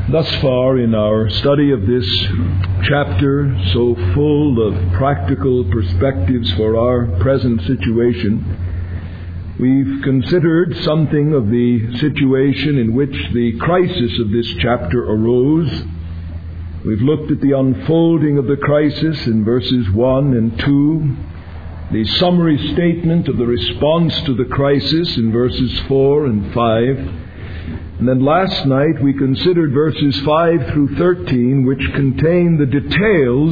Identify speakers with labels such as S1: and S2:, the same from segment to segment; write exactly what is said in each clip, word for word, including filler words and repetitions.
S1: Thus far in our study of this chapter, so full of practical perspectives for our present situation, we've considered something of the situation in which the crisis of this chapter arose. We've looked at the unfolding of the crisis in verses one and two, the summary statement of the response to the crisis in verses four and five, and then last night we considered verses five through thirteen, which contain the details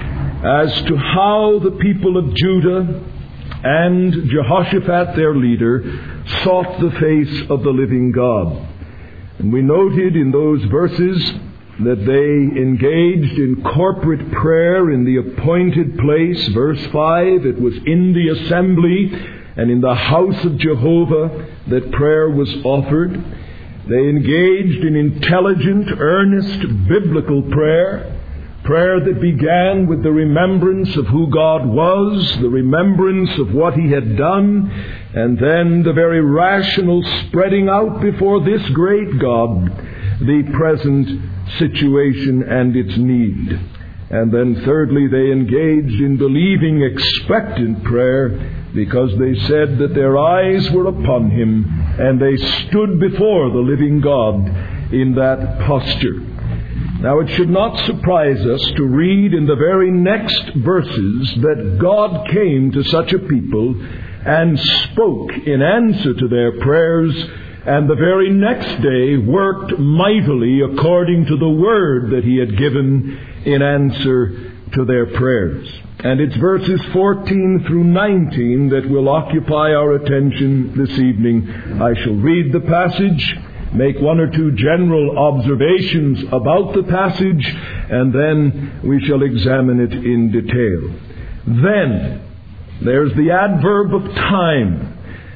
S1: as to how the people of Judah and Jehoshaphat, their leader, sought the face of the living God. And we noted in those verses that they engaged in corporate prayer in the appointed place. Verse five, it was in the assembly and in the house of Jehovah that prayer was offered. They engaged in intelligent, earnest, biblical prayer, prayer that began with the remembrance of who God was, the remembrance of what He had done, and then the very rational spreading out before this great God the present situation and its need. And then thirdly, they engaged in believing, expectant prayer, because they said that their eyes were upon Him and they stood before the living God in that posture. Now, it should not surprise us to read in the very next verses that God came to such a people and spoke in answer to their prayers, and the very next day worked mightily according to the word that He had given in answer to their prayers. And it's verses fourteen through nineteen that will occupy our attention this evening. I shall read the passage, make one or two general observations about the passage, and then we shall examine it in detail. Then, there's the adverb of time.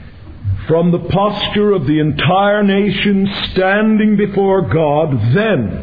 S1: From the posture of the entire nation standing before God, then,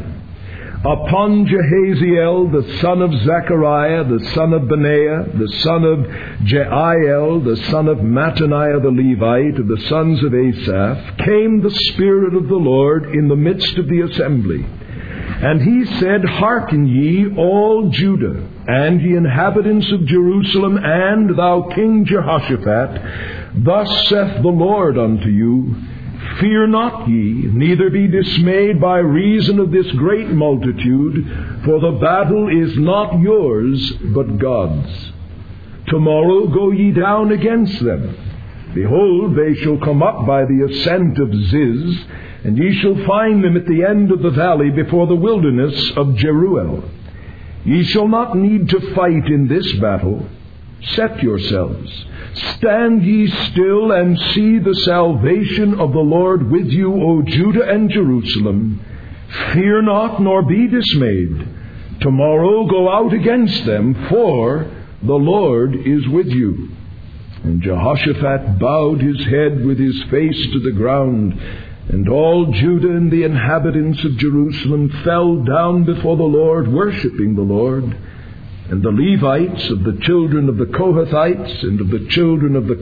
S1: upon Jehaziel, the son of Zechariah, the son of Benaiah, the son of Jeiel, the son of Mattaniah the Levite, of the sons of Asaph, came the Spirit of the Lord in the midst of the assembly. And He said, Hearken ye, all Judah, and ye inhabitants of Jerusalem, and thou King Jehoshaphat, Thus saith the Lord unto you, Fear not ye, neither be dismayed by reason of this great multitude, for the battle is not yours, but God's. Tomorrow go ye down against them. Behold, they shall come up by the ascent of Ziz, and ye shall find them at the end of the valley before the wilderness of Jeruel. Ye shall not need to fight in this battle. Set yourselves. Stand ye still and see the salvation of the Lord with you, O Judah and Jerusalem. Fear not, nor be dismayed. Tomorrow go out against them, for the Lord is with you. And Jehoshaphat bowed his head with his face to the ground, and all Judah and the inhabitants of Jerusalem fell down before the Lord, worshipping the Lord. And the Levites of the children of the Kohathites and of the children of the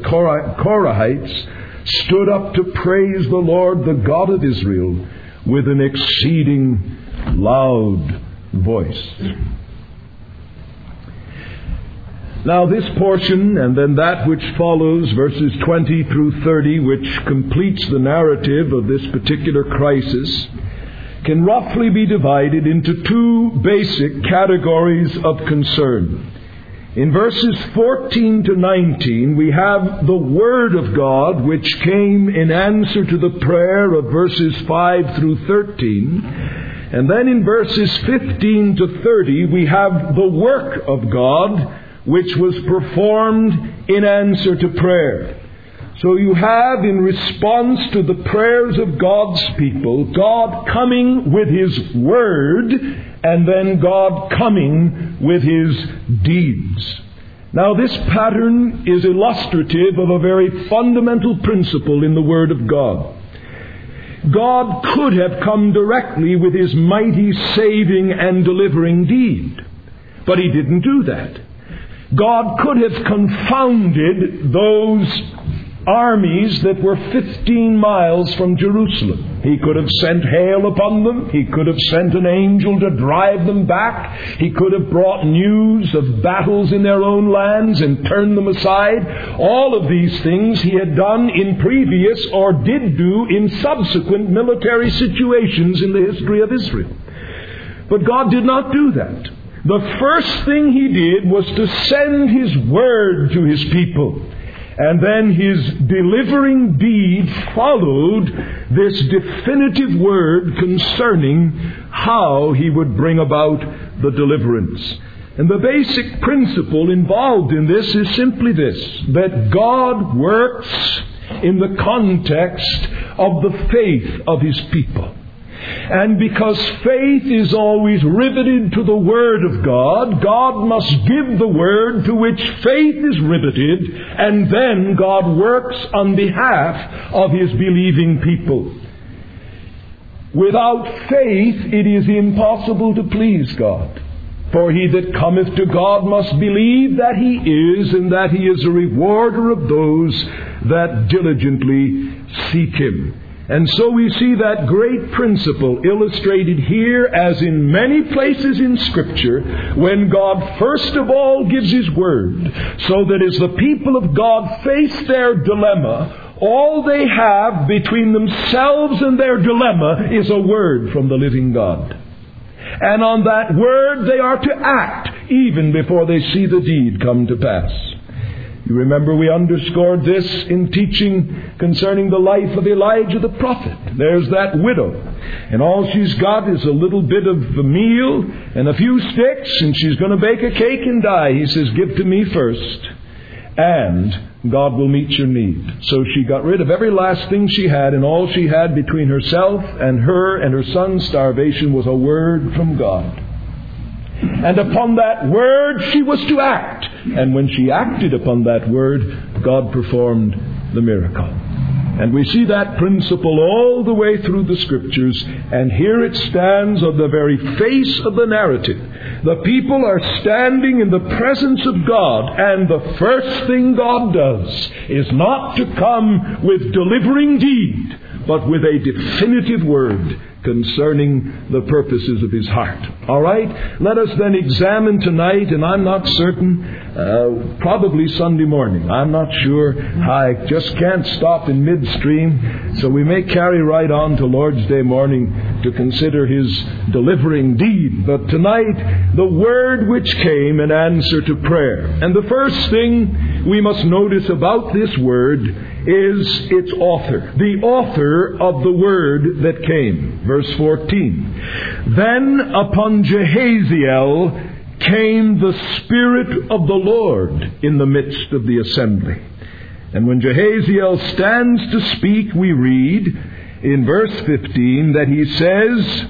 S1: Korahites stood up to praise the Lord, the God of Israel, with an exceeding loud voice. Now this portion, and then that which follows, verses twenty through thirty, which completes the narrative of this particular crisis, can roughly be divided into two basic categories of concern. In verses fourteen to nineteen, we have the Word of God, which came in answer to the prayer of verses five through thirteen. And then in verses fifteen to thirty, we have the work of God, which was performed in answer to prayer. So you have, in response to the prayers of God's people, God coming with His Word, and then God coming with His deeds. Now this pattern is illustrative of a very fundamental principle in the Word of God. God could have come directly with His mighty saving and delivering deed, but He didn't do that. God could have confounded those armies that were fifteen miles from Jerusalem. He could have sent hail upon them. He could have sent an angel to drive them back. He could have brought news of battles in their own lands and turned them aside. All of these things he had done in previous or did do in subsequent military situations in the history of Israel. But God did not do that. The first thing he did was to send his word to his people. And then his delivering deed followed this definitive word concerning how he would bring about the deliverance. And the basic principle involved in this is simply this, that God works in the context of the faith of his people. And because faith is always riveted to the Word of God, God must give the Word to which faith is riveted, and then God works on behalf of his believing people. Without faith, it is impossible to please God. For he that cometh to God must believe that he is, and that he is a rewarder of those that diligently seek him. And so we see that great principle illustrated here as in many places in Scripture, when God first of all gives his word, so that as the people of God face their dilemma, all they have between themselves and their dilemma is a word from the living God. And on that word they are to act even before they see the deed come to pass. You remember we underscored this in teaching concerning the life of Elijah the prophet. There's that widow, and all she's got is a little bit of meal and a few sticks, and she's going to bake a cake and die. He says, give to me first, and God will meet your need. So she got rid of every last thing she had, and all she had between herself and her and her son's starvation was a word from God. And upon that word she was to act. And when she acted upon that word, God performed the miracle. And we see that principle all the way through the Scriptures. And here it stands on the very face of the narrative. The people are standing in the presence of God. And the first thing God does is not to come with delivering deed, but with a definitive word concerning the purposes of his heart. All right? Let us then examine tonight, and I'm not certain, uh, probably Sunday morning. I'm not sure. I just can't stop in midstream, so we may carry right on to Lord's Day morning to consider his delivering deed. But tonight, the word which came in answer to prayer. And the first thing we must notice about this word is its author. The author of the word that came. Verse fourteen. Then upon Jehaziel came the Spirit of the Lord in the midst of the assembly. And when Jehaziel stands to speak, we read in verse fifteen that he says,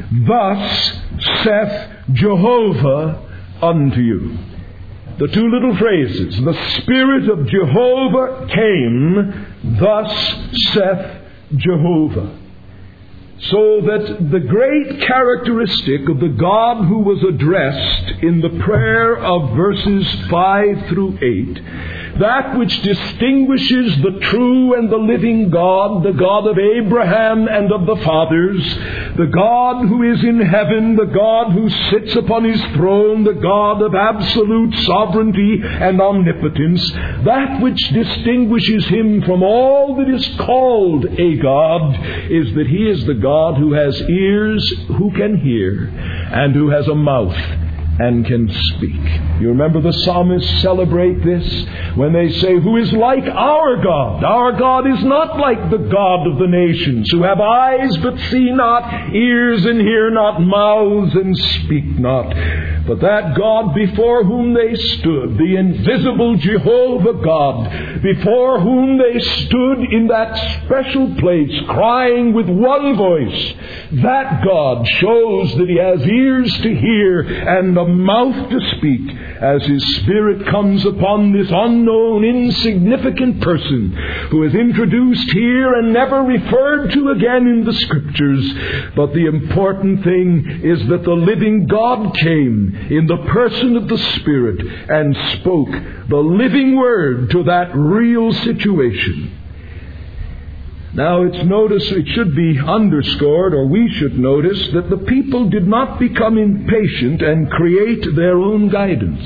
S1: Thus saith Jehovah unto you. The two little phrases, the Spirit of Jehovah came, thus saith Jehovah. So that the great characteristic of the God who was addressed in the prayer of verses five through eight, that which distinguishes the true and the living God, the God of Abraham and of the fathers, the God who is in heaven, the God who sits upon his throne, the God of absolute sovereignty and omnipotence, that which distinguishes him from all that is called a God is that he is the God who has ears, who can hear, and who has a mouth and can speak. You remember the psalmists celebrate this when they say, who is like our God? Our God is not like the God of the nations, who have eyes but see not, ears and hear not, mouths and speak not. But that God before whom they stood, the invisible Jehovah God, before whom they stood in that special place, crying with one voice, that God shows that he has ears to hear and a mouth to speak as his Spirit comes upon this unknown, insignificant person who is introduced here and never referred to again in the Scriptures. But the important thing is that the living God came in the person of the Spirit and spoke the living word to that real situation. Now it's notice, it should be underscored, or we should notice, that the people did not become impatient and create their own guidance.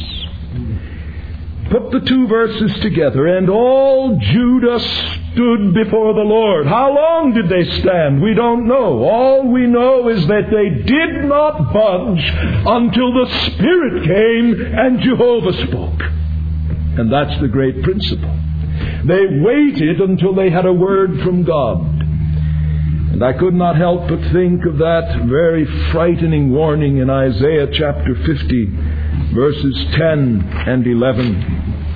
S1: Put the two verses together, and all Judah stood before the Lord. How long did they stand? We don't know. All we know is that they did not budge until the Spirit came and Jehovah spoke. And that's the great principle. They waited until they had a word from God. And I could not help but think of that very frightening warning in Isaiah chapter fifty, verses ten and eleven.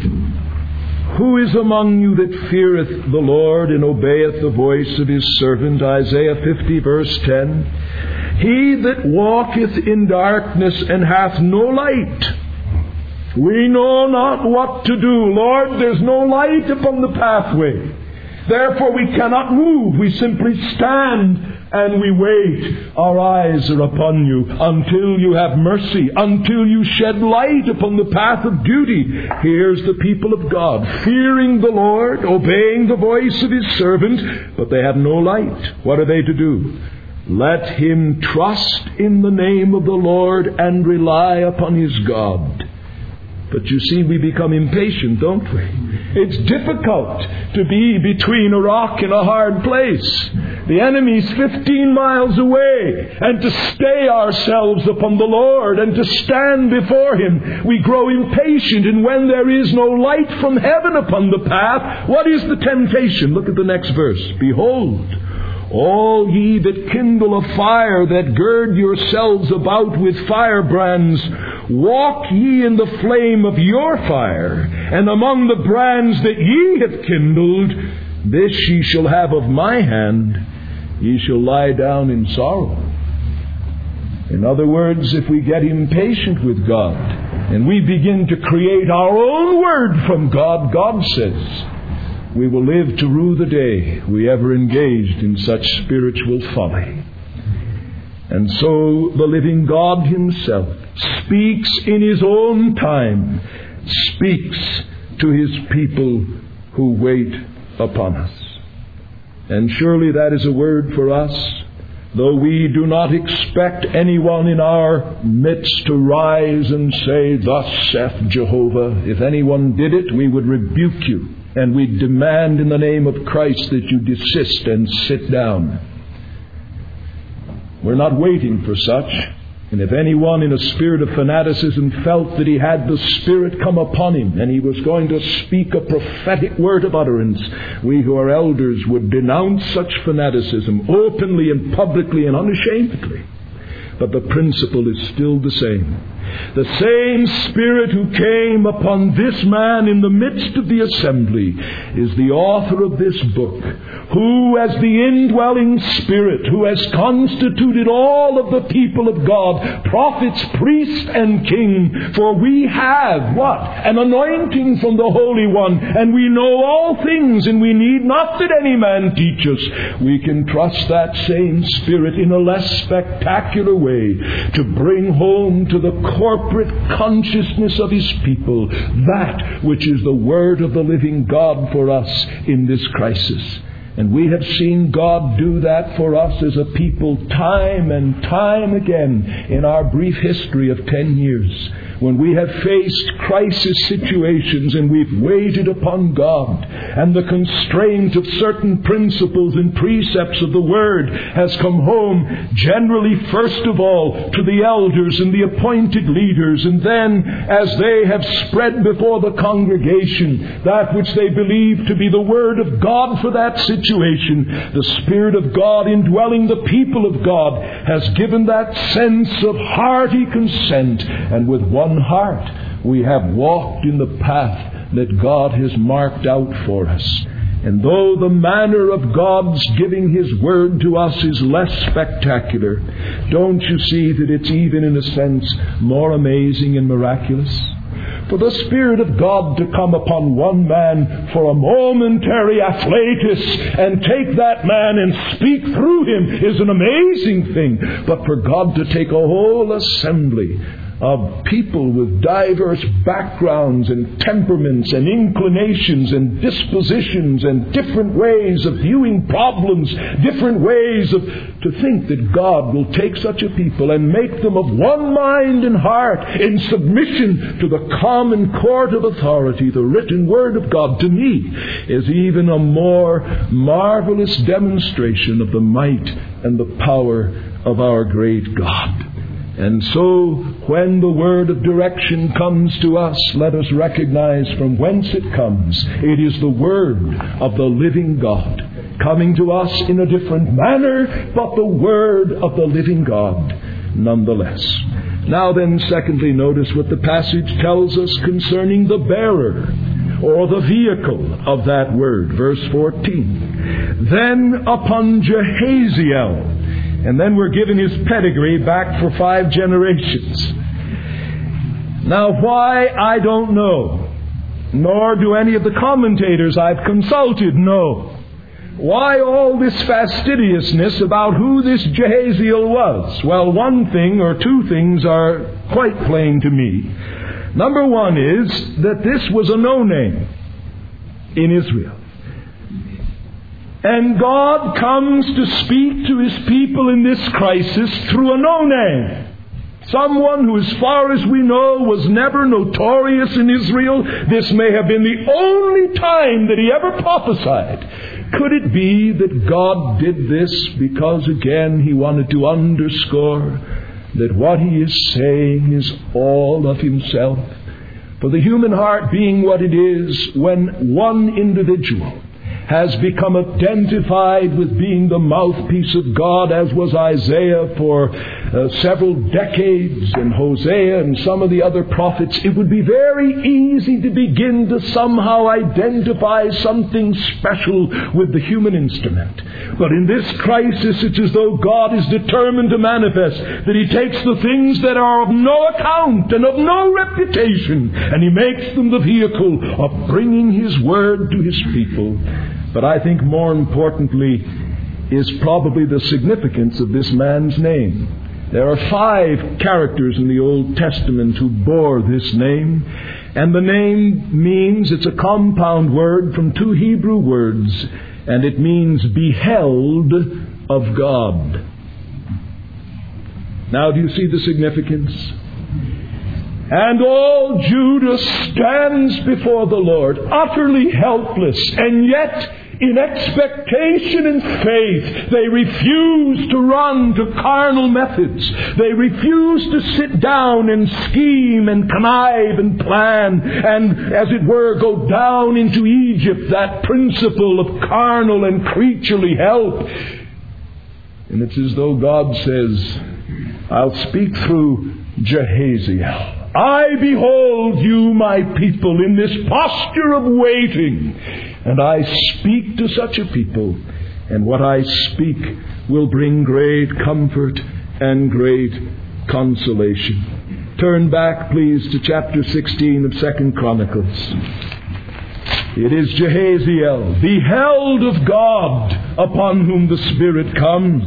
S1: Who is among you that feareth the Lord and obeyeth the voice of his servant? Isaiah fifty, verse ten. He that walketh in darkness and hath no light. We know not what to do. Lord, there's no light upon the pathway. Therefore we cannot move. We simply stand and we wait. Our eyes are upon you until you have mercy, until you shed light upon the path of duty. Here's the people of God, fearing the Lord, obeying the voice of his servant, but they have no light. What are they to do? Let him trust in the name of the Lord and rely upon his God. But you see, we become impatient, don't we? It's difficult to be between a rock and a hard place. The enemy's fifteen miles away, and to stay ourselves upon the Lord and to stand before him, we grow impatient. And when there is no light from heaven upon the path, what is the temptation? Look at the next verse. Behold, all ye that kindle a fire, that gird yourselves about with firebrands, walk ye in the flame of your fire, and among the brands that ye have kindled, this ye shall have of my hand, ye shall lie down in sorrow. In other words, if we get impatient with God, and we begin to create our own word from God, God says, we will live to rue the day we ever engaged in such spiritual folly. And so the living God himself speaks in his own time, speaks to his people who wait upon us. And surely that is a word for us, though we do not expect anyone in our midst to rise and say, "Thus saith Jehovah." If anyone did it, we would rebuke you, and we demand in the name of Christ that you desist and sit down. We're not waiting for such. And if anyone in a spirit of fanaticism felt that he had the Spirit come upon him and he was going to speak a prophetic word of utterance, we who are elders would denounce such fanaticism openly and publicly and unashamedly. But the principle is still the same. The same Spirit who came upon this man in the midst of the assembly is the author of this book, who as the indwelling Spirit, who has constituted all of the people of God, prophets, priests, and king. For we have, what? An anointing from the Holy One, and we know all things, and we need not that any man teach us. We can trust that same Spirit in a less spectacular way to bring home to the corporate consciousness of his people that which is the word of the living God for us in this crisis. And we have seen God do that for us as a people time and time again in our brief history of ten years. When we have faced crisis situations and we've waited upon God, and the constraint of certain principles and precepts of the Word has come home, generally first of all to the elders and the appointed leaders, and then as they have spread before the congregation that which they believe to be the Word of God for that situation, the Spirit of God indwelling the people of God has given that sense of hearty consent, and with one heart we have walked in the path that God has marked out for us. And though the manner of God's giving His Word to us is less spectacular, don't you see that it's even in a sense more amazing and miraculous? For the Spirit of God to come upon one man for a momentary afflatus and take that man and speak through him is an amazing thing. But for God to take a whole assembly of people with diverse backgrounds and temperaments and inclinations and dispositions and different ways of viewing problems, different ways of to think that God will take such a people and make them of one mind and heart in submission to the common court of authority, the written Word of God, to me is even a more marvelous demonstration of the might and the power of our great God. And so, when the word of direction comes to us, let us recognize from whence it comes. It is the word of the living God, coming to us in a different manner, but the word of the living God nonetheless. Now then, secondly, notice what the passage tells us concerning the bearer, or the vehicle of that word. Verse fourteen. Then upon Jehaziel. And then we're given his pedigree back for five generations. Now why, I don't know. Nor do any of the commentators I've consulted know. Why all this fastidiousness about who this Jehaziel was? Well, one thing or two things are quite plain to me. Number one is that this was a no-name in Israel. And God comes to speak to His people in this crisis through a no-name. Someone who, as far as we know, was never notorious in Israel. This may have been the only time that He ever prophesied. Could it be that God did this because, again, He wanted to underscore that what He is saying is all of Himself? For the human heart being what it is, when one individual has become identified with being the mouthpiece of God, as was Isaiah for uh, several decades, and Hosea and some of the other prophets, it would be very easy to begin to somehow identify something special with the human instrument. But in this crisis, it's as though God is determined to manifest that He takes the things that are of no account and of no reputation, and He makes them the vehicle of bringing His word to His people. But I think more importantly is probably the significance of this man's name. There are five characters in the Old Testament who bore this name. And the name means, it's a compound word from two Hebrew words, and it means beheld of God. Now, do you see the significance? And all Judah stands before the Lord, utterly helpless, and yet in expectation and faith. They refuse to run to carnal methods. They refuse to sit down and scheme and connive and plan and, as it were, go down into Egypt, that principle of carnal and creaturely help. And it's as though God says, I'll speak through Jehaziel. I behold you, my people, in this posture of waiting, and I speak to such a people, and what I speak will bring great comfort and great consolation. Turn back, please, to chapter sixteen of Second Chronicles. It is Jehaziel, beheld of God, upon whom the Spirit comes.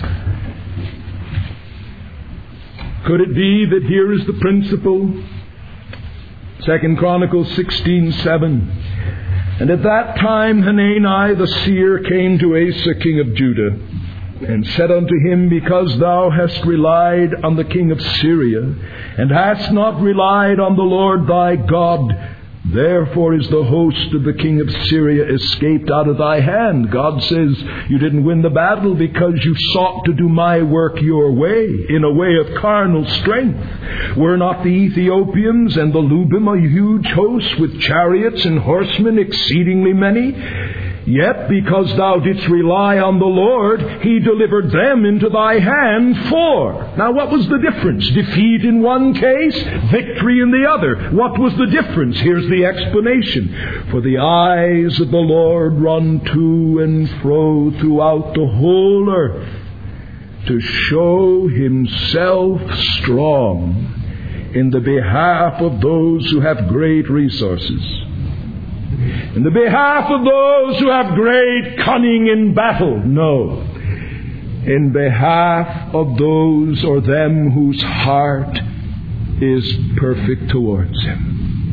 S1: Could it be that here is the principle? Second Chronicles sixteen seven. And at that time Hanani the seer came to Asa king of Judah, and said unto him, Because thou hast relied on the king of Syria, and hast not relied on the Lord thy God, therefore is the host of the king of Syria escaped out of thy hand. God says, you didn't win the battle because you sought to do my work your way, in a way of carnal strength. Were not the Ethiopians and the Lubim a huge host with chariots and horsemen exceedingly many? Yet because thou didst rely on the Lord, He delivered them into thy hand for. Now what was the difference? Defeat in one case, victory in the other. What was the difference? Here's the explanation. For the eyes of the Lord run to and fro throughout the whole earth, to show Himself strong in the behalf of those who have great resources, in the behalf of those who have great cunning in battle. No. In behalf of those or them whose heart is perfect towards him.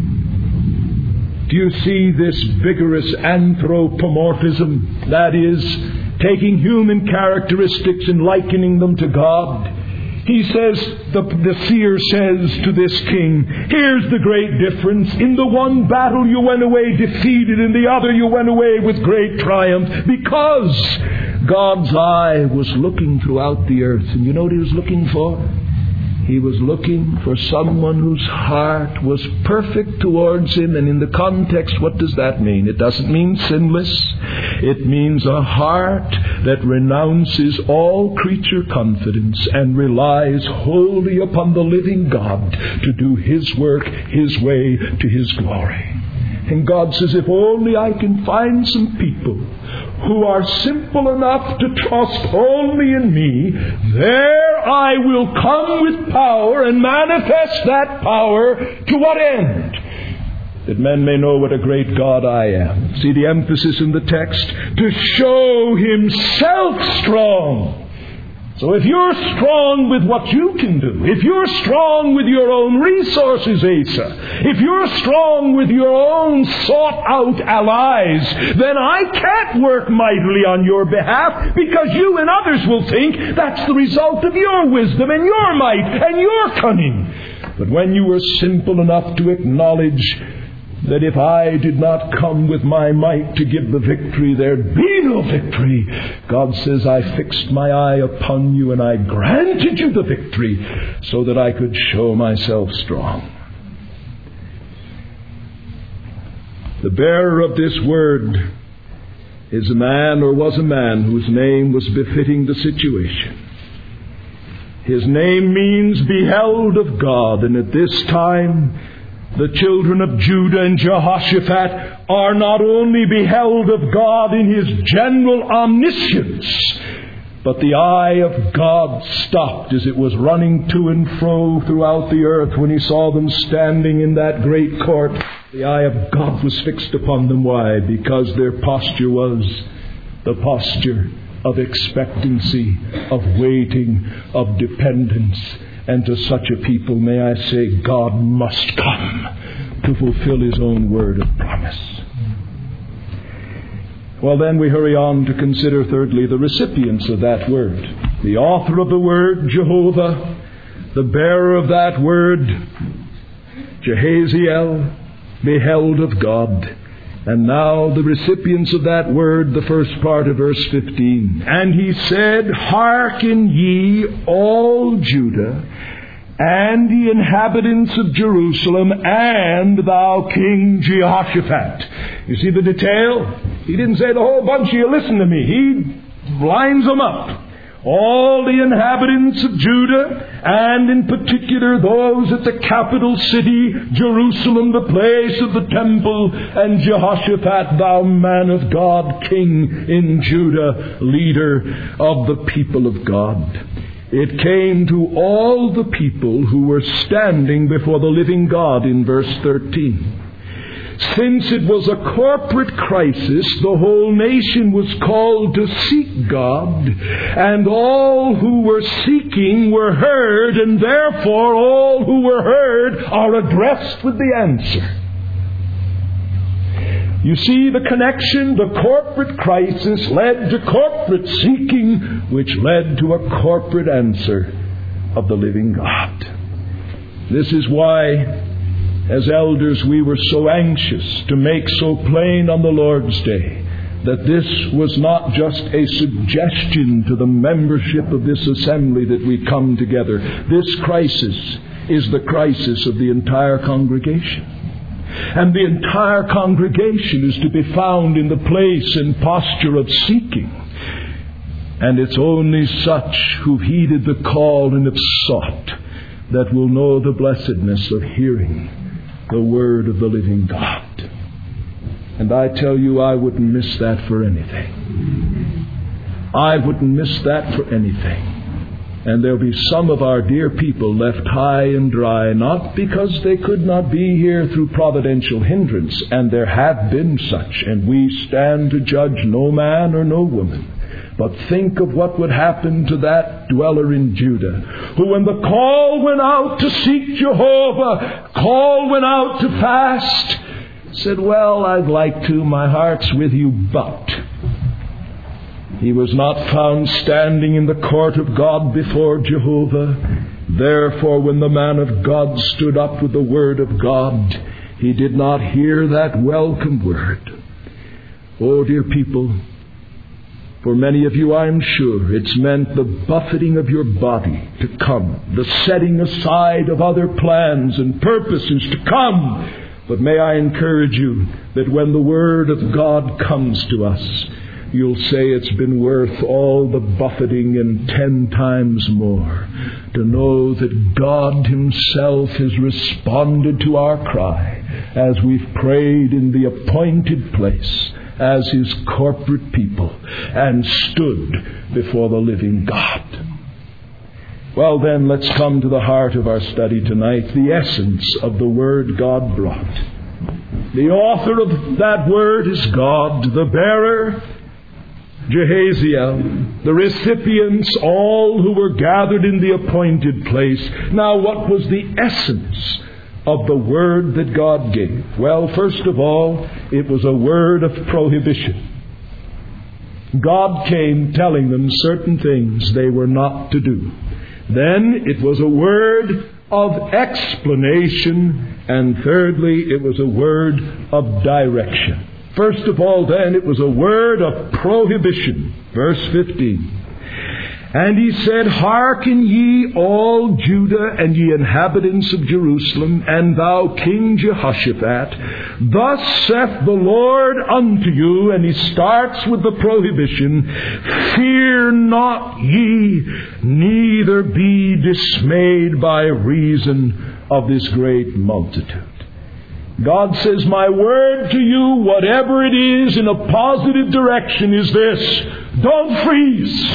S1: Do you see this vigorous anthropomorphism? That is, taking human characteristics and likening them to God. He says, the, the seer says to this king, here's the great difference. In the one battle you went away defeated, in the other you went away with great triumph, because God's eye was looking throughout the earth. And you know what he was looking for? He was looking for someone whose heart was perfect towards him. And in the context, what does that mean? It doesn't mean sinless. It means a heart that renounces all creature confidence and relies wholly upon the living God to do His work, His way, to His glory. And God says, if only I can find some people who are simple enough to trust only in me, there I will come with power and manifest that power to what end? That men may know what a great God I am. See the emphasis in the text? To show Himself strong. So if you're strong with what you can do, if you're strong with your own resources, Asa, if you're strong with your own sought-out allies, then I can't work mightily on your behalf, because you and others will think that's the result of your wisdom and your might and your cunning. But when you were simple enough to acknowledge that if I did not come with my might to give the victory, there'd be no victory. God says, I fixed my eye upon you and I granted you the victory so that I could show myself strong. The bearer of this word is a man, or was a man, whose name was befitting the situation. His name means beheld of God, and at this time the children of Judah and Jehoshaphat are not only beheld of God in His general omniscience, but the eye of God stopped as it was running to and fro throughout the earth when He saw them standing in that great court. The eye of God was fixed upon them. Why? Because their posture was the posture of expectancy, of waiting, of dependence. And to such a people, may I say, God must come to fulfill His own word of promise. Well, then we hurry on to consider, thirdly, the recipients of that word. The author of the word, Jehovah. The bearer of that word, Jehaziel, beheld of God. And now the recipients of that word, the first part of verse fifteen. And he said, hearken ye, all Judah, and the inhabitants of Jerusalem, and thou King Jehoshaphat. You see the detail? He didn't say the whole bunch of you, listen to me. He lines them up. All the inhabitants of Judah, and in particular those at the capital city, Jerusalem, the place of the temple, and Jehoshaphat, thou man of God, king in Judah, leader of the people of God. It came to all the people who were standing before the living God in verse thirteen. Since it was a corporate crisis, the whole nation was called to seek God, and all who were seeking were heard, and therefore all who were heard are addressed with the answer. You see the connection? The corporate crisis led to corporate seeking, which led to a corporate answer of the living God. This is why, as elders, we were so anxious to make so plain on the Lord's Day that this was not just a suggestion to the membership of this assembly that we come together. This crisis is the crisis of the entire congregation. And the entire congregation is to be found in the place and posture of seeking. And it's only such who've heeded the call and have sought that will know the blessedness of hearing the word of the living God. And I tell you, I wouldn't miss that for anything. I wouldn't miss that for anything. And there'll be some of our dear people left high and dry, not because they could not be here through providential hindrance, and there have been such, and we stand to judge no man or no woman, But think of what would happen to that dweller in Judah, who when the call went out to seek Jehovah, call went out to fast, said, well, I'd like to, my heart's with you, but he was not found standing in the court of God before Jehovah. Therefore, when the man of God stood up with the word of God, he did not hear that welcome word. Oh, dear people, for many of you, I'm sure, it's meant the buffeting of your body to come, the setting aside of other plans and purposes to come. But may I encourage you that when the Word of God comes to us, you'll say it's been worth all the buffeting and ten times more to know that God Himself has responded to our cry as we've prayed in the appointed place as His corporate people and stood before the living God. Well then, let's come to the heart of our study tonight, the essence of the Word God brought. The author of that Word is God, the bearer, Jehaziel, the recipients, all who were gathered in the appointed place. Now, what was the essence of the word that God gave? Well, first of all, it was a word of prohibition. God came telling them certain things they were not to do. Then it was a word of explanation. And thirdly, it was a word of direction. First of all, then, it was a word of prohibition. Verse fifteen. And he said, Hearken ye all Judah and ye inhabitants of Jerusalem, and thou King Jehoshaphat, thus saith the Lord unto you, and he starts with the prohibition, Fear not ye, neither be dismayed by reason of this great multitude. God says, my word to you, whatever it is in a positive direction, is this: don't freeze.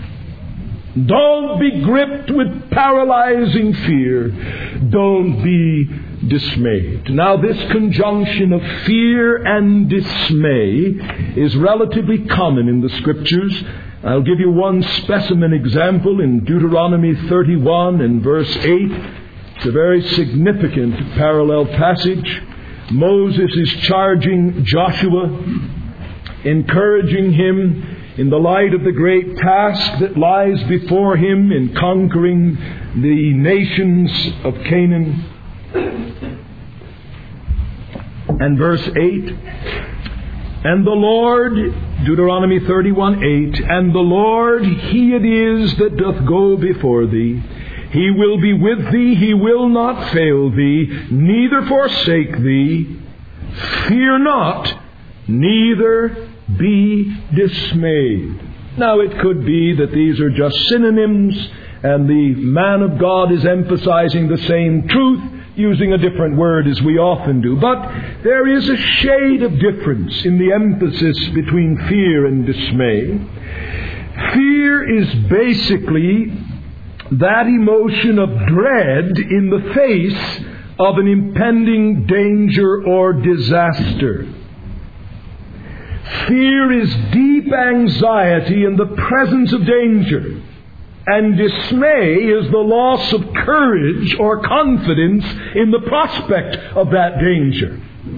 S1: Don't be gripped with paralyzing fear. Don't be dismayed. Now, this conjunction of fear and dismay is relatively common in the Scriptures. I'll give you one specimen example in Deuteronomy thirty-one and verse eight. It's a very significant parallel passage. Moses is charging Joshua, encouraging him in the light of the great task that lies before him in conquering the nations of Canaan. And verse eight, and the Lord, Deuteronomy thirty-one eight, and the Lord, He it is that doth go before thee. He will be with thee, He will not fail thee, neither forsake thee. Fear not, neither be dismayed. Now, it could be that these are just synonyms, and the man of God is emphasizing the same truth, using a different word as we often do. But there is a shade of difference in the emphasis between fear and dismay. Fear is basically that emotion of dread in the face of an impending danger or disaster. Fear is deep anxiety in the presence of danger. And dismay is the loss of courage or confidence in the prospect of that danger.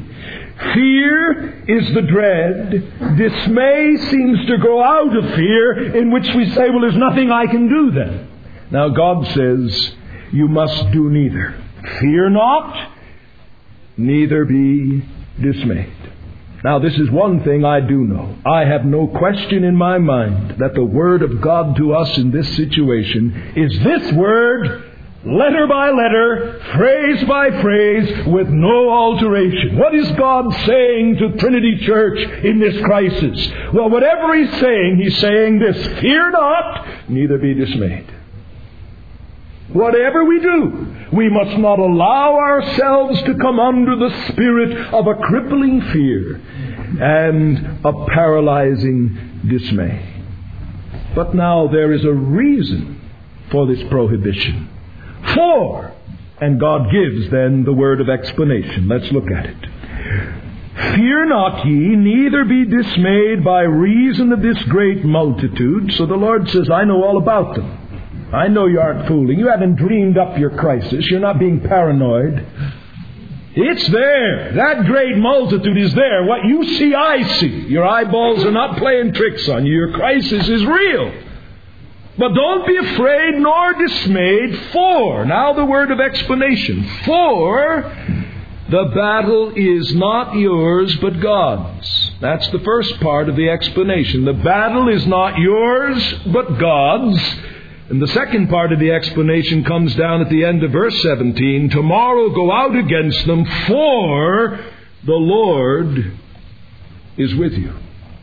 S1: Fear is the dread. Dismay seems to grow out of fear, in which we say, well, there's nothing I can do then. Now, God says, you must do neither. Fear not, neither be dismayed. Now, this is one thing I do know. I have no question in my mind that the Word of God to us in this situation is this Word, letter by letter, phrase by phrase, with no alteration. What is God saying to Trinity Church in this crisis? Well, whatever He's saying, He's saying this: fear not, neither be dismayed. Whatever we do, we must not allow ourselves to come under the spirit of a crippling fear and a paralyzing dismay. But now there is a reason for this prohibition. For, and God gives then the word of explanation. Let's look at it. Fear not ye, neither be dismayed by reason of this great multitude. So the Lord says, I know all about them. I know you aren't fooling. You haven't dreamed up your crisis. You're not being paranoid. It's there. That great multitude is there. What you see, I see. Your eyeballs are not playing tricks on you. Your crisis is real. But don't be afraid nor dismayed, for, now the word of explanation, for the battle is not yours but God's. That's the first part of the explanation. The battle is not yours but God's. And the second part of the explanation comes down at the end of verse seventeen. Tomorrow go out against them, for the Lord is with you.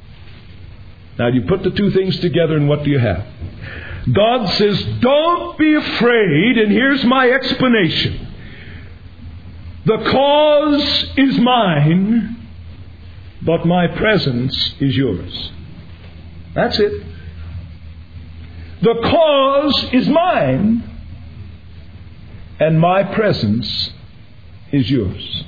S1: Now you put the two things together and what do you have? God says, don't be afraid, and here's my explanation. The cause is mine, but my presence is yours. That's it. The cause is mine, and my presence is yours.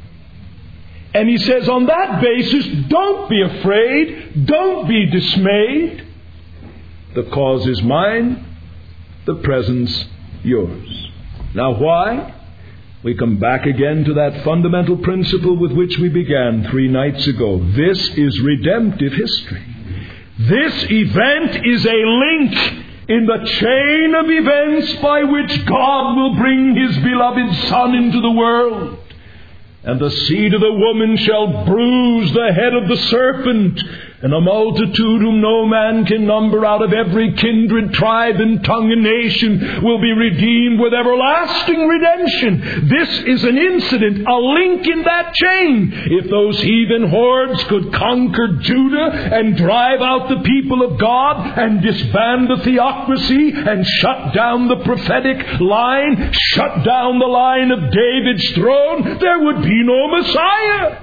S1: And he says, on that basis, don't be afraid, don't be dismayed. The cause is mine, the presence yours. Now why? We come back again to that fundamental principle with which we began three nights ago. This is redemptive history. This event is a link in the chain of events by which God will bring His beloved Son into the world. And the seed of the woman shall bruise the head of the serpent, and a multitude whom no man can number out of every kindred, tribe, and tongue and nation will be redeemed with everlasting redemption. This is an incident, a link in that chain. If those heathen hordes could conquer Judah and drive out the people of God and disband the theocracy and shut down the prophetic line, shut down the line of David's throne, there would be no Messiah.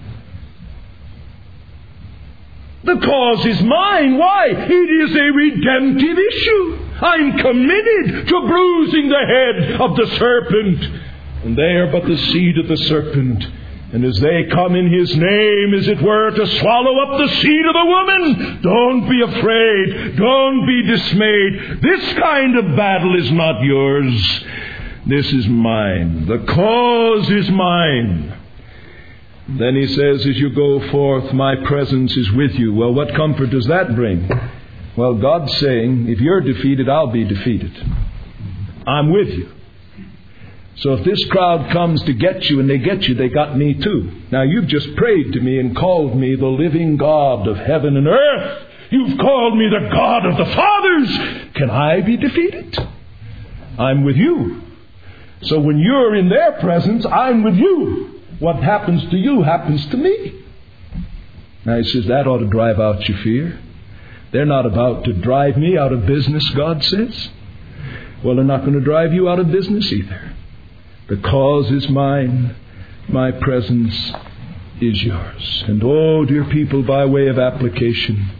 S1: The cause is mine. Why? It is a redemptive issue. I'm committed to bruising the head of the serpent. And they are but the seed of the serpent. And as they come in His name, as it were, to swallow up the seed of the woman, don't be afraid. Don't be dismayed. This kind of battle is not yours. This is mine. The cause is mine. Then he says, as you go forth, my presence is with you. Well, what comfort does that bring? Well, God's saying, if you're defeated, I'll be defeated. I'm with you. So if this crowd comes to get you and they get you, they got me too. Now, you've just prayed to me and called me the living God of heaven and earth. You've called me the God of the fathers. Can I be defeated? I'm with you. So when you're in their presence, I'm with you. What happens to you happens to me. Now he says, that ought to drive out your fear. They're not about to drive me out of business, God says. Well, they're not going to drive you out of business either. The cause is mine. My presence is yours. And oh, dear people, by way of application,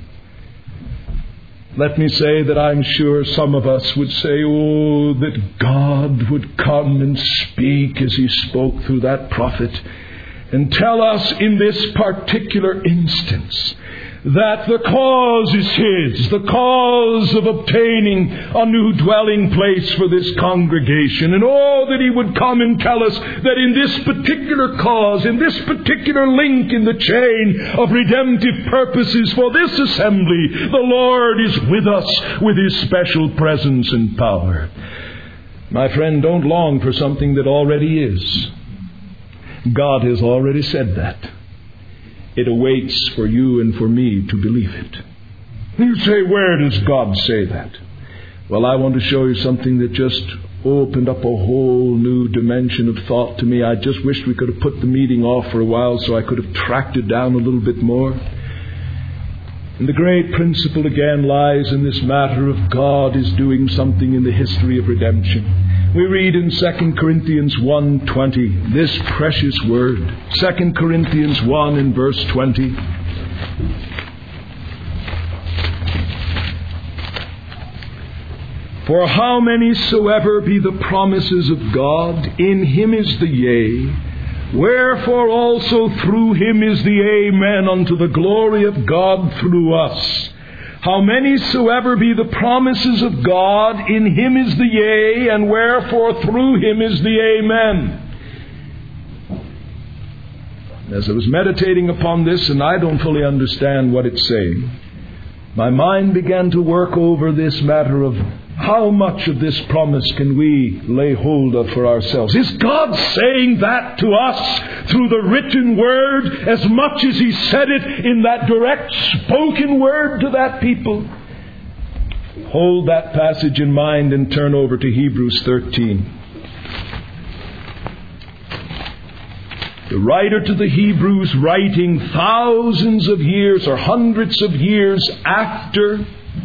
S1: let me say that I'm sure some of us would say, oh, that God would come and speak as He spoke through that prophet and tell us in this particular instance that the cause is His, the cause of obtaining a new dwelling place for this congregation. And oh, that He would come and tell us that in this particular cause, in this particular link in the chain of redemptive purposes for this assembly, the Lord is with us with His special presence and power. My friend, don't long for something that already is. God has already said that. It awaits for you and for me to believe it. You say, where does God say that? Well, I want to show you something that just opened up a whole new dimension of thought to me. I just wished we could have put the meeting off for a while so I could have tracked it down a little bit more. And the great principle again lies in this matter of God is doing something in the history of redemption. We read in Second Corinthians one twenty, this precious word. Second Corinthians one in verse twenty. For how many soever be the promises of God, in Him is the yea, Wherefore also through him is the Amen unto the glory of God through us. How many soever be the promises of God, in him is the yea, and wherefore through him is the Amen. As I was meditating upon this, and I don't fully understand what it's saying, my mind began to work over this matter of how much of this promise can we lay hold of for ourselves. Is God saying that to us through the written word as much as he said it in that direct spoken word to that people? Hold that passage in mind and turn over to Hebrews thirteen. The writer to the Hebrews, writing thousands of years or hundreds of years after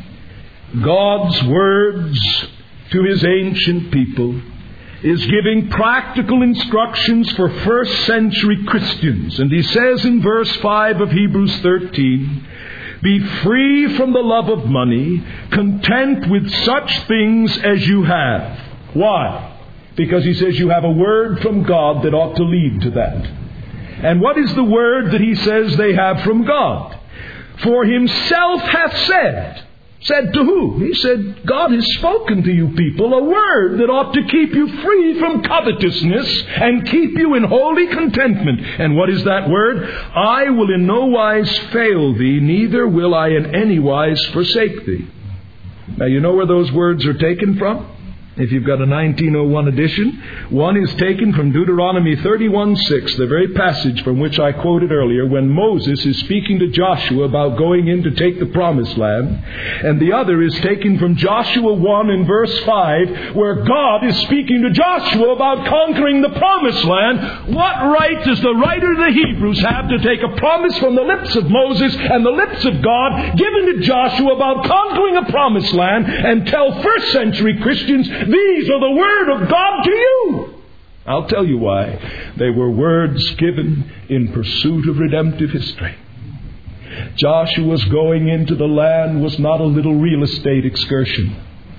S1: God's words to his ancient people, is giving practical instructions for first century Christians. And he says in verse five of Hebrews thirteen, "Be free from the love of money, content with such things as you have." Why? Because he says you have a word from God that ought to lead to that. And what is the word that he says they have from God? For himself hath said. Said to who? He said, God has spoken to you people a word that ought to keep you free from covetousness and keep you in holy contentment. And what is that word? I will in no wise fail thee, neither will I in any wise forsake thee. Now you know where those words are taken from? If you've got a nineteen oh one edition, one is taken from Deuteronomy thirty-one six, the very passage from which I quoted earlier, when Moses is speaking to Joshua about going in to take the promised land. And the other is taken from Joshua one in verse five, where God is speaking to Joshua about conquering the promised land. What right does the writer of the Hebrews have to take a promise from the lips of Moses and the lips of God given to Joshua about conquering a promised land and tell first century Christians, these are the word of God to you? I'll tell you why. They were words given in pursuit of redemptive history. Joshua's going into the land was not a little real estate excursion.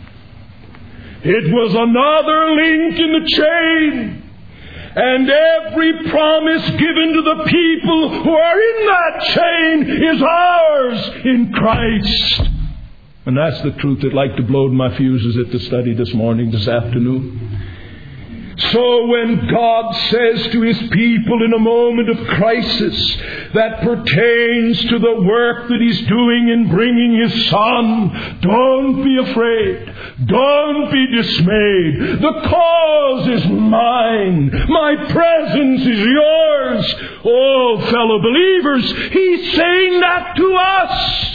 S1: It was another link in the chain. And every promise given to the people who are in that chain is ours in Christ. And that's the truth that like to blow my fuses at the study this morning, this afternoon. So when God says to his people in a moment of crisis that pertains to the work that he's doing in bringing his Son, don't be afraid. Don't be dismayed. The cause is mine. My presence is yours. Oh, fellow believers, he's saying that to us.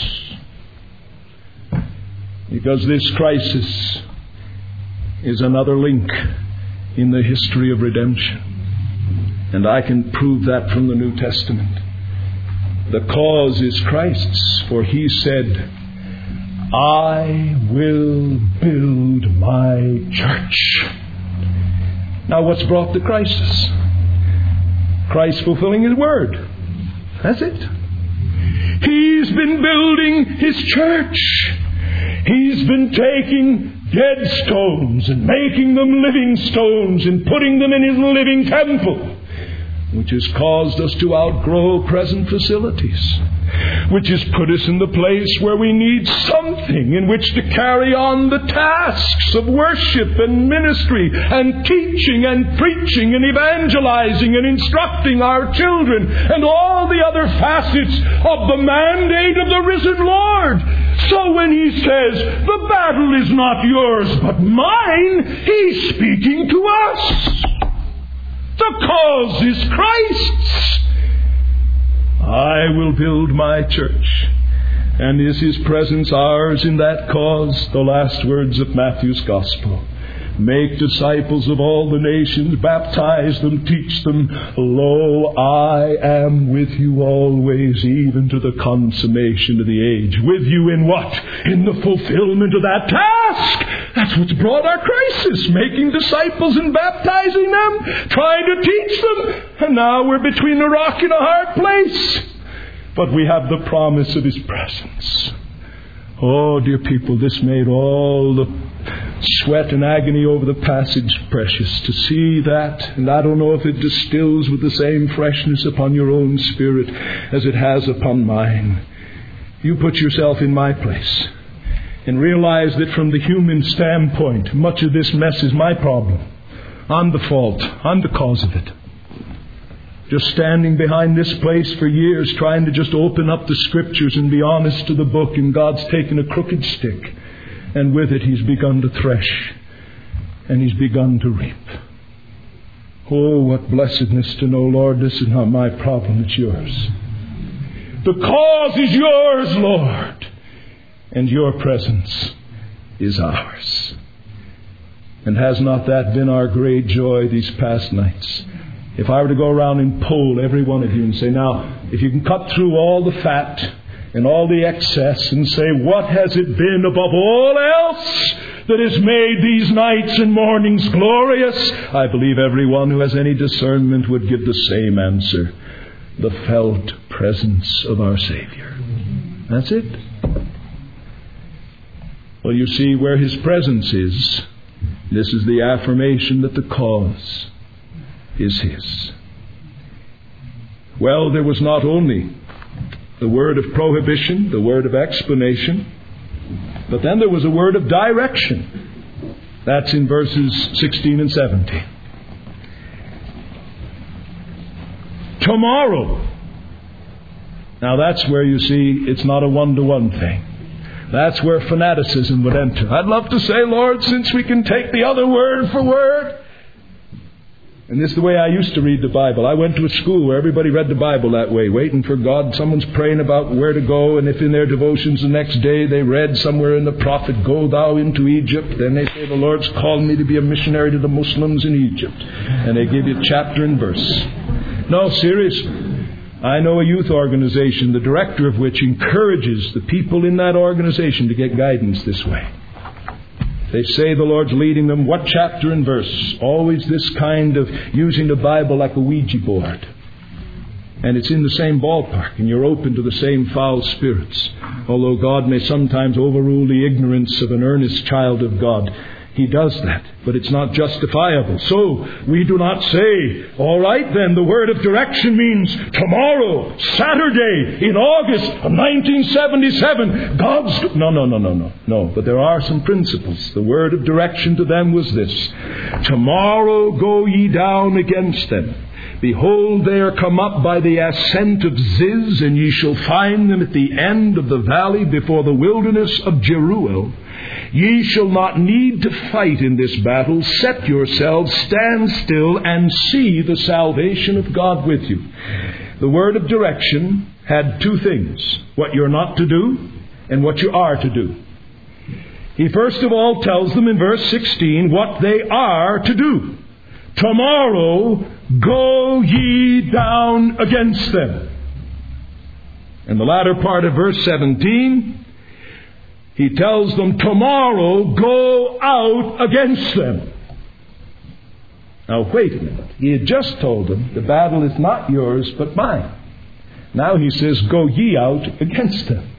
S1: Because this crisis is another link in the history of redemption. And I can prove that from the New Testament. The cause is Christ's, for he said, I will build my church. Now what's brought the crisis? Christ fulfilling his word. That's it. He's been building his church. He's been taking dead stones and making them living stones and putting them in his living temple, which has caused us to outgrow present facilities, which has put us in the place where we need something in which to carry on the tasks of worship and ministry and teaching and preaching and evangelizing and instructing our children and all the other facets of the mandate of the risen Lord. So when he says, the battle is not yours but mine, he's speaking to us. The cause is Christ's. I will build my church. And is his presence ours in that cause? The last words of Matthew's Gospel. Make disciples of all the nations, baptize them, teach them. Lo, I am with you always, even to the consummation of the age. With you in what? In the fulfillment of that task. That's what's brought our crisis. Making disciples and baptizing them, trying to teach them. And now we're between a rock and a hard place. But we have the promise of his presence. Oh, dear people, this made all the sweat and agony over the passage, precious, to see that. And I don't know if it distills with the same freshness upon your own spirit as it has upon mine. You put yourself in my place and realize that from the human standpoint, much of this mess is my problem. I'm the fault. I'm the cause of it. Just standing behind this place for years, trying to just open up the Scriptures and be honest to the book, and God's taken a crooked stick, and with it He's begun to thresh, and He's begun to reap. Oh, what blessedness to know, Lord, this is not my problem, it's yours. The cause is yours, Lord, and your presence is ours. And has not that been our great joy these past nights? If I were to go around and poll every one of you and say, now, if you can cut through all the fat and all the excess and say, what has it been above all else that has made these nights and mornings glorious? I believe everyone who has any discernment would give the same answer. The felt presence of our Savior. That's it. Well, you see, where His presence is, this is the affirmation that the cause is His. Well, there was not only the word of prohibition, the word of explanation, but then there was a word of direction. That's in verses sixteen and seventeen. Tomorrow. Now that's where you see it's not a one-to-one thing. That's where fanaticism would enter. I'd love to say, Lord, since we can take the other word for word. And this is the way I used to read the Bible. I went to a school where everybody read the Bible that way, waiting for God. Someone's praying about where to go, and if in their devotions the next day they read somewhere in the prophet, go thou into Egypt, then they say, the Lord's called me to be a missionary to the Muslims in Egypt. And they give you chapter and verse. No, seriously. I know a youth organization, the director of which encourages the people in that organization to get guidance this way. They say the Lord's leading them. What chapter and verse? Always this kind of using the Bible like a Ouija board. And it's in the same ballpark, and you're open to the same foul spirits. Although God may sometimes overrule the ignorance of an earnest child of God, He does that, but it's not justifiable. So we do not say, all right then, the word of direction means tomorrow, Saturday, in August of nineteen seventy-seven, God's... No, no, no, no, no, no. But there are some principles. The word of direction to them was this. Tomorrow go ye down against them. Behold, they are come up by the ascent of Ziz, and ye shall find them at the end of the valley before the wilderness of Jeruel. Ye shall not need to fight in this battle. Set yourselves, stand still, and see the salvation of God with you. The word of direction had two things. What you're not to do and what you are to do. He first of all tells them in verse sixteen what they are to do. Tomorrow go ye down against them. And the latter part of verse seventeen, He tells them, tomorrow go out against them. Now wait a minute. He had just told them, the battle is not yours but mine. Now He says, go ye out against them.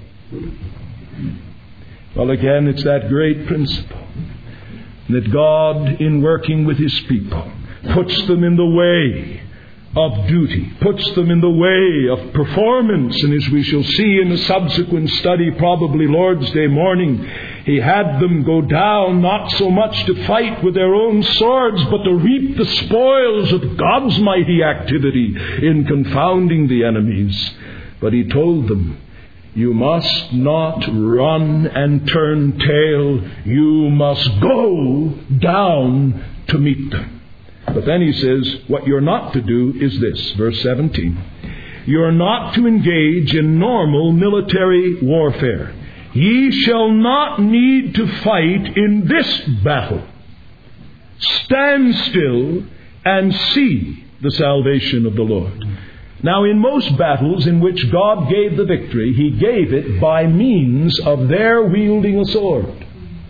S1: Well, again, it's that great principle that God, in working with His people, puts them in the way of duty, puts them in the way of performance. And as we shall see in the subsequent study, probably Lord's Day morning, He had them go down not so much to fight with their own swords, but to reap the spoils of God's mighty activity in confounding the enemies. But He told them, you must not run and turn tail. You must go down to meet them. But then He says, what you're not to do is this, verse seventeen. You're not to engage in normal military warfare. Ye shall not need to fight in this battle. Stand still and see the salvation of the Lord. Now, in most battles in which God gave the victory, He gave it by means of their wielding a sword.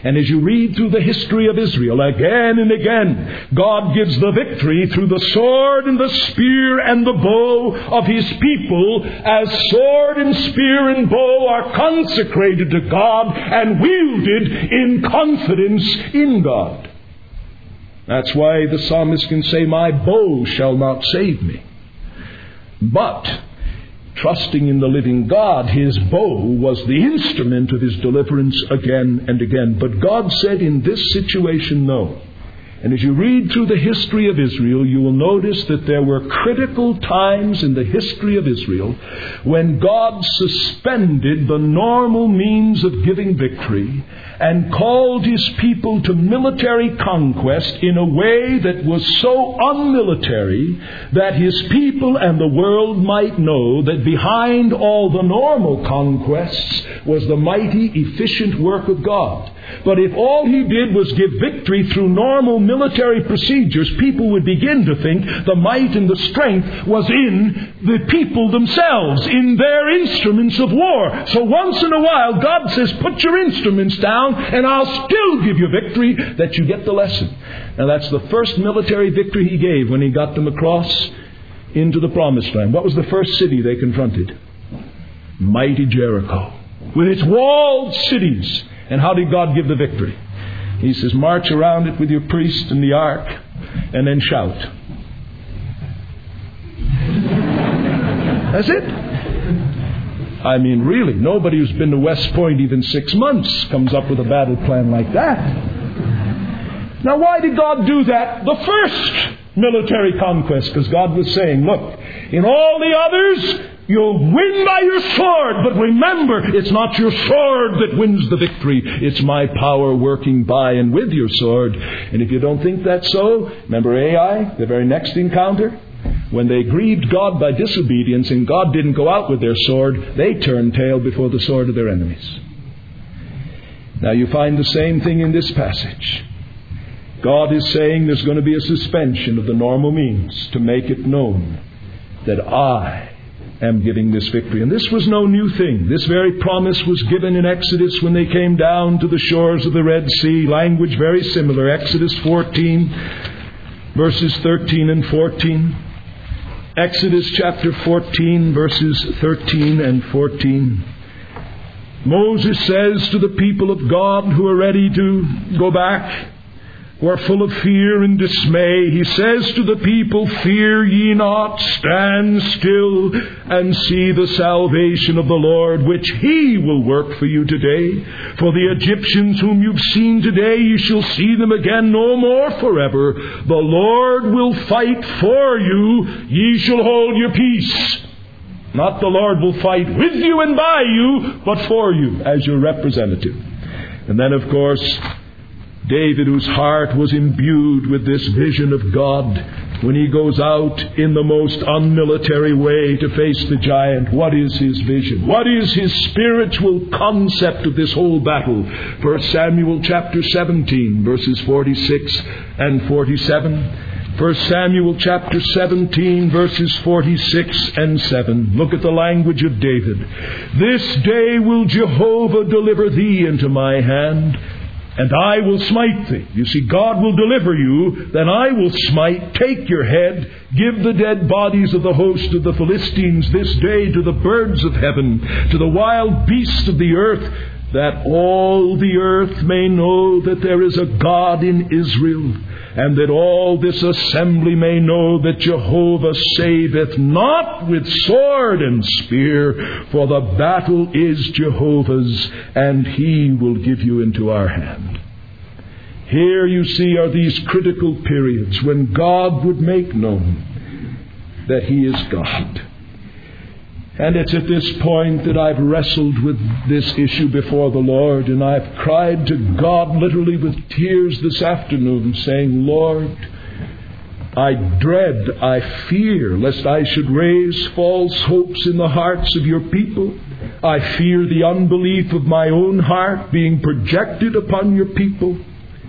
S1: And as you read through the history of Israel, again and again, God gives the victory through the sword and the spear and the bow of His people, as sword and spear and bow are consecrated to God and wielded in confidence in God. That's why the psalmist can say, "My bow shall not save me." But trusting in the living God, his bow was the instrument of his deliverance again and again. But God said in this situation, no. And as you read through the history of Israel, you will notice that there were critical times in the history of Israel when God suspended the normal means of giving victory and called His people to military conquest in a way that was so unmilitary that His people and the world might know that behind all the normal conquests was the mighty, efficient work of God. But if all He did was give victory through normal military procedures, people would begin to think the might and the strength was in the people themselves, in their instruments of war. So once in a while, God says, put your instruments down and I'll still give you victory, that you get the lesson. Now that's the first military victory He gave when He got them across into the Promised Land. What was the first city they confronted? Mighty Jericho, with its walled cities. And how did God give the victory? He says, march around it with your priest and the ark, and then shout. That's it. I mean, really, nobody who's been to West Point even six months comes up with a battle plan like that. Now, why did God do that? The first military conquest, because God was saying, look, in all the others, you'll win by your sword, but remember, it's not your sword that wins the victory. It's my power working by and with your sword. And if you don't think that's so, remember Ai, the very next encounter? When they grieved God by disobedience and God didn't go out with their sword, they turned tail before the sword of their enemies. Now you find the same thing in this passage. God is saying there's going to be a suspension of the normal means to make it known that I am giving this victory. And this was no new thing. This very promise was given in Exodus when they came down to the shores of the Red Sea. Language very similar. Exodus fourteen, verses thirteen and fourteen. Exodus chapter fourteen, verses thirteen and fourteen. Moses says to the people of God who are ready to go back, who are full of fear and dismay, he says to the people, fear ye not, stand still and see the salvation of the Lord, which He will work for you today. For the Egyptians whom you've seen today, you shall see them again no more forever. The Lord will fight for you, ye shall hold your peace. Not the Lord will fight with you and by you, but for you as your representative. And then, of course, David, whose heart was imbued with this vision of God, when he goes out in the most unmilitary way to face the giant, what is his vision? What is his spiritual concept of this whole battle? First Samuel chapter seventeen, verses forty-six and forty-seven. First Samuel chapter seventeen, verses forty-six and seven. Look at the language of David. This day will Jehovah deliver thee into my hand, and I will smite thee. You see, God will deliver you, then I will smite, take your head, give the dead bodies of the host of the Philistines this day to the birds of heaven, to the wild beasts of the earth, that all the earth may know that there is a God in Israel, and that all this assembly may know that Jehovah saveth not with sword and spear, for the battle is Jehovah's, and He will give you into our hand. Here you see are these critical periods when God would make known that He is God. And it's at this point that I've wrestled with this issue before the Lord, and I've cried to God literally with tears this afternoon, saying, Lord, I dread, I fear, lest I should raise false hopes in the hearts of your people. I fear the unbelief of my own heart being projected upon your people.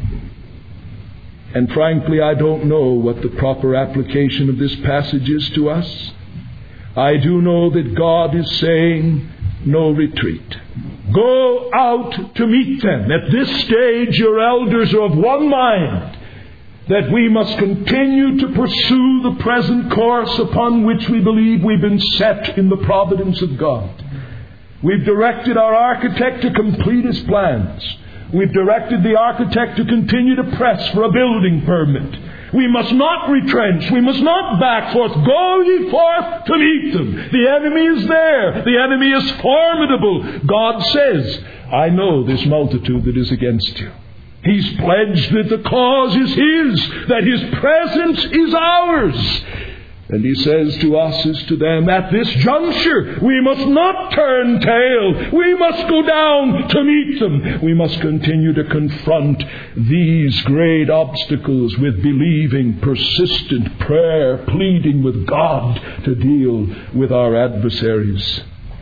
S1: And frankly, I don't know what the proper application of this passage is to us. I do know that God is saying, no retreat. Go out to meet them. At this stage, your elders are of one mind that we must continue to pursue the present course upon which we believe we've been set in the providence of God. We've directed our architect to complete his plans. We've directed the architect to continue to press for a building permit. We must not retrench. We must not back forth. Go ye forth to meet them. The enemy is there. The enemy is formidable. God says, I know this multitude that is against you. He's pledged that the cause is His, that His presence is ours. And He says to us as to them, at this juncture, we must not turn tail. We must go down to meet them. We must continue to confront these great obstacles with believing, persistent prayer, pleading with God to deal with our adversaries.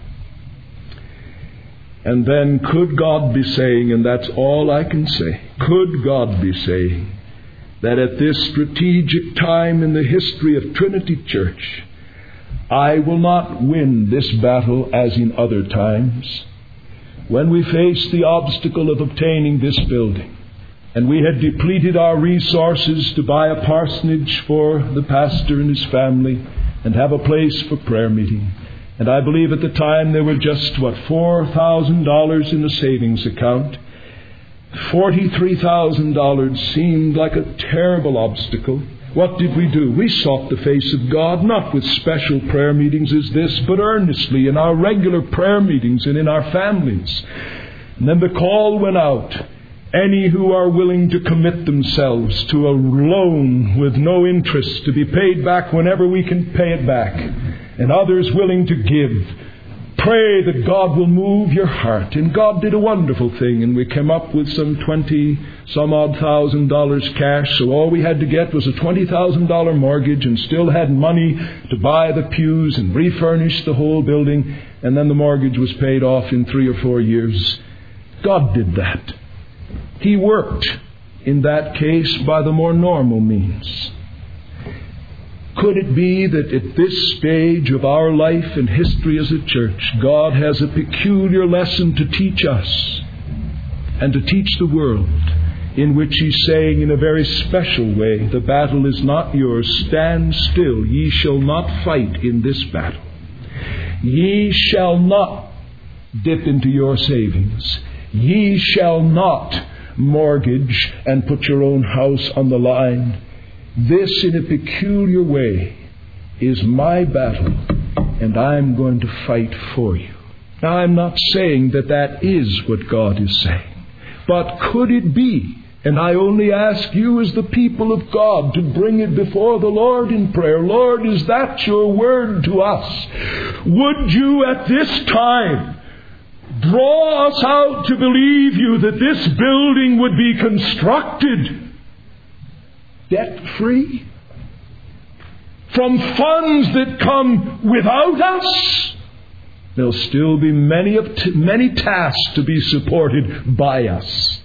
S1: And then could God be saying, and that's all I can say, could God be saying, that at this strategic time in the history of Trinity Church, I will not win this battle as in other times. When we faced the obstacle of obtaining this building, and we had depleted our resources to buy a parsonage for the pastor and his family, and have a place for prayer meeting, and I believe at the time there were just, what, four thousand dollars in the savings account, forty-three thousand dollars seemed like a terrible obstacle. What did we do? We sought the face of God, not with special prayer meetings as this, but earnestly in our regular prayer meetings and in our families. And then the call went out. Any who are willing to commit themselves to a loan with no interest to be paid back whenever we can pay it back, and others willing to give, pray that God will move your heart. And God did a wonderful thing, and we came up with some twenty some odd thousand dollars cash. So all we had to get was a twenty thousand dollars mortgage, and still had money to buy the pews and refurnish the whole building. And then the mortgage was paid off in three or four years. God did that. He worked in that case by the more normal means. Could it be that at this stage of our life and history as a church, God has a peculiar lesson to teach us and to teach the world, in which He's saying in a very special way, the battle is not yours. Stand still. Ye shall not fight in this battle. Ye shall not dip into your savings. Ye shall not mortgage and put your own house on the line. This, in a peculiar way, is my battle, and I'm going to fight for you. Now, I'm not saying that that is what God is saying, but could it be, and I only ask you as the people of God to bring it before the Lord in prayer, Lord, is that your word to us? Would you at this time draw us out to believe you that this building would be constructed debt-free, from funds that come without us? There'll still be many of t- many tasks to be supported by us.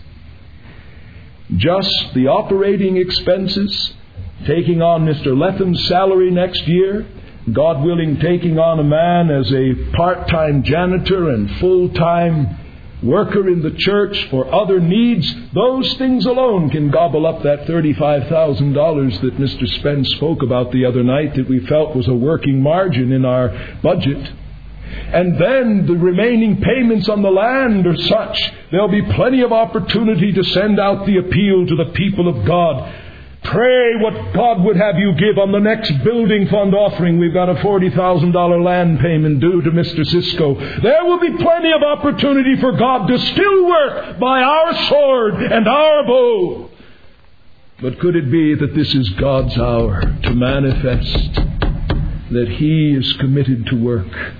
S1: Just the operating expenses, taking on Mister Letham's salary next year, God willing, taking on a man as a part-time janitor and full-time worker in the church for other needs, those things alone can gobble up that thirty-five thousand dollars that Mister Spence spoke about the other night, that we felt was a working margin in our budget. And then the remaining payments on the land are such, there'll be plenty of opportunity to send out the appeal to the people of God. Pray what God would have you give on the next building fund offering. We've got a forty thousand dollars land payment due to Mister Cisco. There will be plenty of opportunity for God to still work by our sword and our bow. But could it be that this is God's hour to manifest that He is committed to work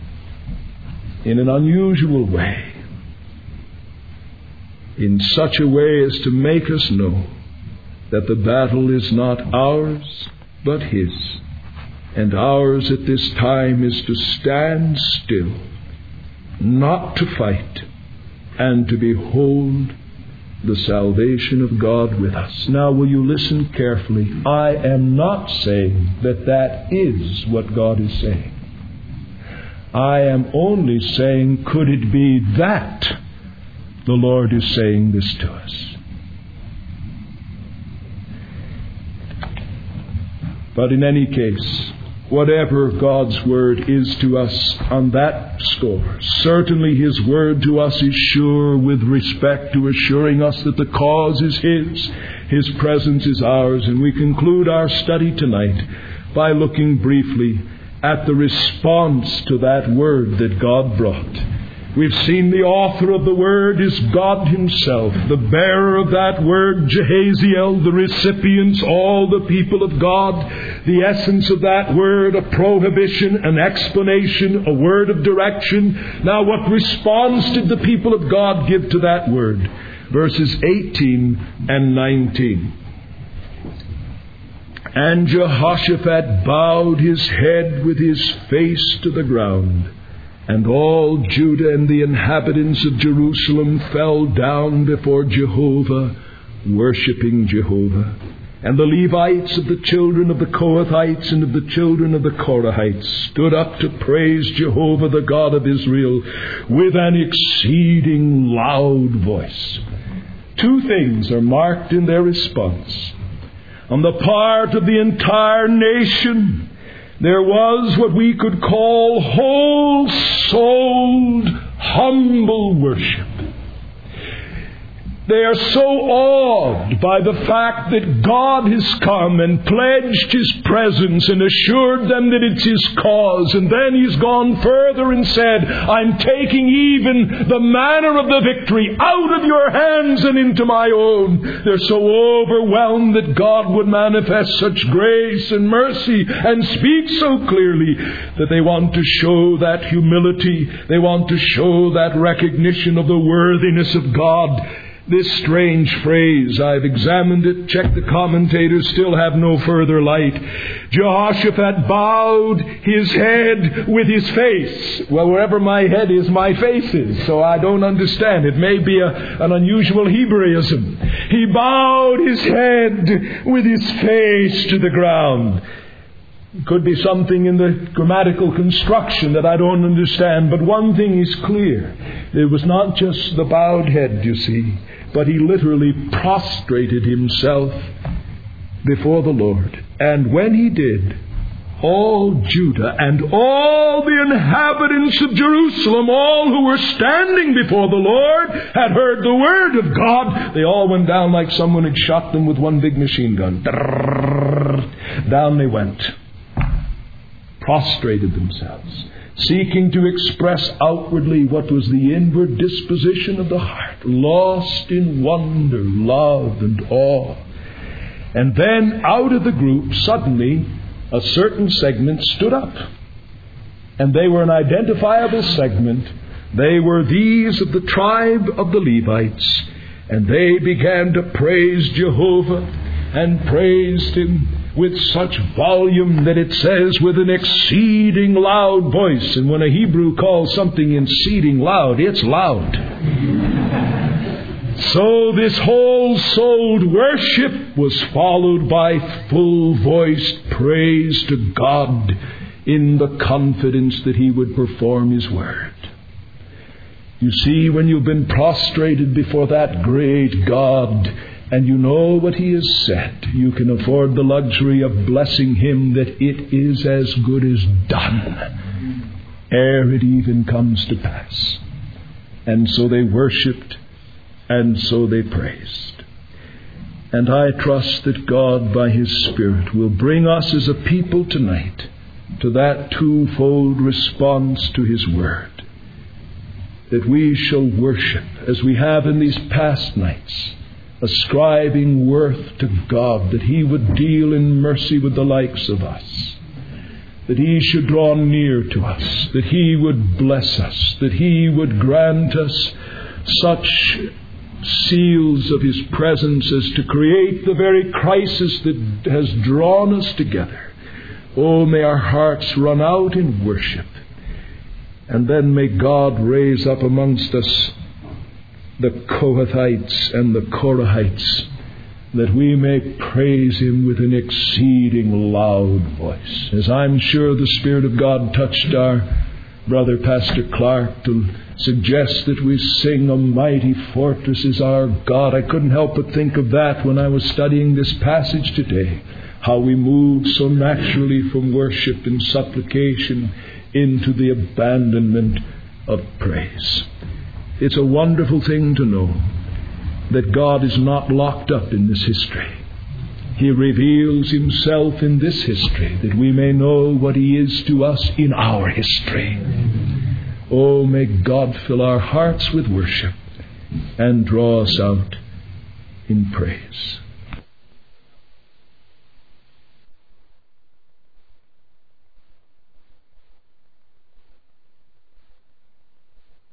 S1: in an unusual way, in such a way as to make us know that the battle is not ours, but His. And ours at this time is to stand still, not to fight, and to behold the salvation of God with us. Now, will you listen carefully? I am not saying that that is what God is saying. I am only saying, could it be that the Lord is saying this to us? But in any case, whatever God's Word is to us on that score, certainly His Word to us is sure with respect to assuring us that the cause is His, His presence is ours. And we conclude our study tonight by looking briefly at the response to that Word that God brought. We've seen the author of the Word is God Himself, the bearer of that Word, Jehaziel, the recipients, all the people of God, the essence of that Word, a prohibition, an explanation, a word of direction. Now, what response did the people of God give to that Word? Verses eighteen and nineteen. And Jehoshaphat bowed his head with his face to the ground, and all Judah and the inhabitants of Jerusalem fell down before Jehovah, worshipping Jehovah. And the Levites of the children of the Kohathites and of the children of the Korahites stood up to praise Jehovah, the God of Israel, with an exceeding loud voice. Two things are marked in their response. On the part of the entire nation, there was what we could call whole-souled, humble worship. They are so awed by the fact that God has come and pledged His presence and assured them that it's His cause. And then He's gone further and said, I'm taking even the manner of the victory out of your hands and into my own. They're so overwhelmed that God would manifest such grace and mercy and speak so clearly that they want to show that humility. They want to show that recognition of the worthiness of God. This strange phrase, I've examined it, checked the commentators, still have no further light. Jehoshaphat bowed his head with his face. Well, wherever my head is, my face is. So I don't understand. It may be a, an unusual Hebraism. He bowed his head with his face to the ground. It could be something in the grammatical construction that I don't understand. But one thing is clear. It was not just the bowed head, you see, but he literally prostrated himself before the Lord. And when he did, all Judah and all the inhabitants of Jerusalem, all who were standing before the Lord, had heard the word of God. They all went down like someone had shot them with one big machine gun. Down they went. Prostrated themselves, seeking to express outwardly what was the inward disposition of the heart, lost in wonder, love, and awe. And then out of the group, suddenly, a certain segment stood up. And they were an identifiable segment. They were these of the tribe of the Levites. And they began to praise Jehovah and praised Him with such volume that it says with an exceeding loud voice. And when a Hebrew calls something exceeding loud, it's loud. So this whole-souled worship was followed by full-voiced praise to God in the confidence that He would perform His word. You see, when you've been prostrated before that great God, and you know what He has said, you can afford the luxury of blessing Him that it is as good as done, ere it even comes to pass. And so they worshipped, and so they praised. And I trust that God, by His Spirit, will bring us as a people tonight to that twofold response to His Word. That we shall worship, as we have in these past nights, ascribing worth to God, that He would deal in mercy with the likes of us, that He should draw near to us, that He would bless us, that He would grant us such seals of His presence as to create the very crisis that has drawn us together. Oh, may our hearts run out in worship, and then may God raise up amongst us the Kohathites and the Korahites, that we may praise Him with an exceeding loud voice. As I'm sure the Spirit of God touched our Brother Pastor Clark to suggest that we sing "A Mighty Fortress is Our God." I couldn't help but think of that when I was studying this passage today. How we move so naturally from worship and supplication into the abandonment of praise. It's a wonderful thing to know that God is not locked up in this history. He reveals Himself in this history that we may know what He is to us in our history. Oh, may God fill our hearts with worship and draw us out in praise.